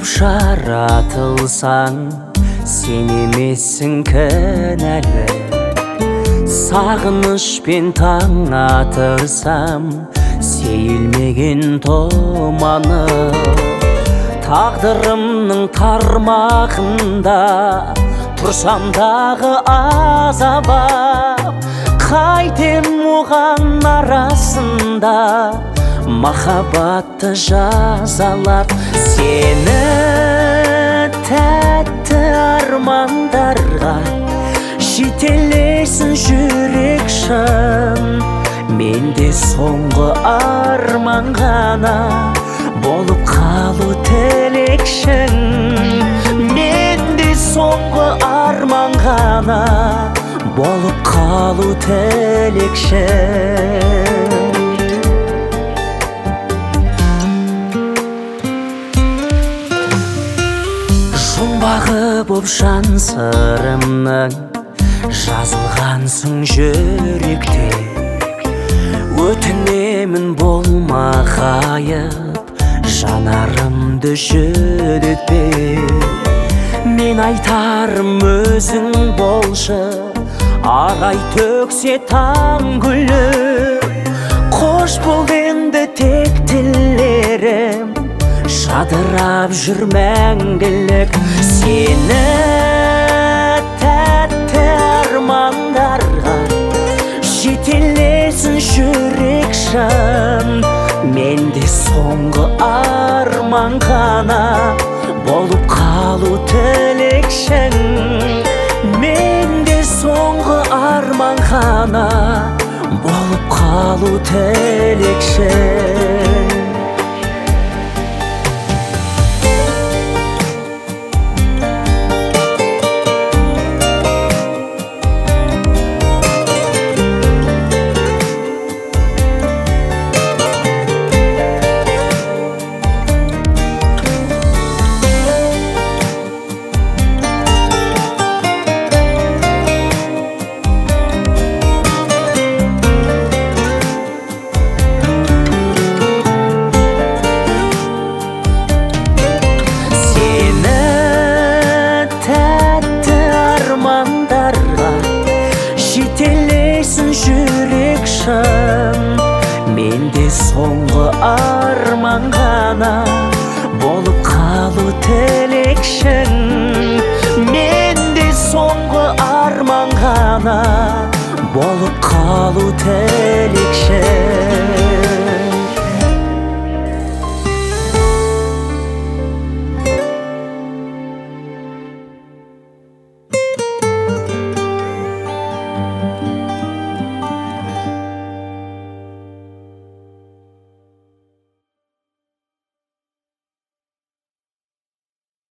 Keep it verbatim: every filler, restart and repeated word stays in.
боп жаратылсаң, сен емессің кінәлі. Сағынышпен таң атырсам, сейілмеген тұманы. Тағдырымның тармағында тұрсам дағы азабап, қайтем оған арасында махаббатты жазалап. Сені тәтті армандарға жетелесін жүрек шын. Менде соңғы арман ғана болып қалу тілекшің. Менде соңғы арман ғана болып қалу тілекшің. Жұмбағы боп жан сырымның жазылғансың жүректе. Өтінемін болма ғайып, жанарымды жүдетпе. Мен айтарым өзің болшы, ағай төксе таң күліп. Қош бол енді тек тілерім, жадырап жүр мәңгілік. Сені тәтті армандарға жетелесін жүрек шын. Менде соңғы арман ғана болып қалу тілекшің. Менде соңғы арман ғана болып қалу тілекшің. Жетелесін жүрек шын. Менде соңғы арман ғана болып қалу тілекшің. Менде соңғы арман ғана болып қалу тілекшің.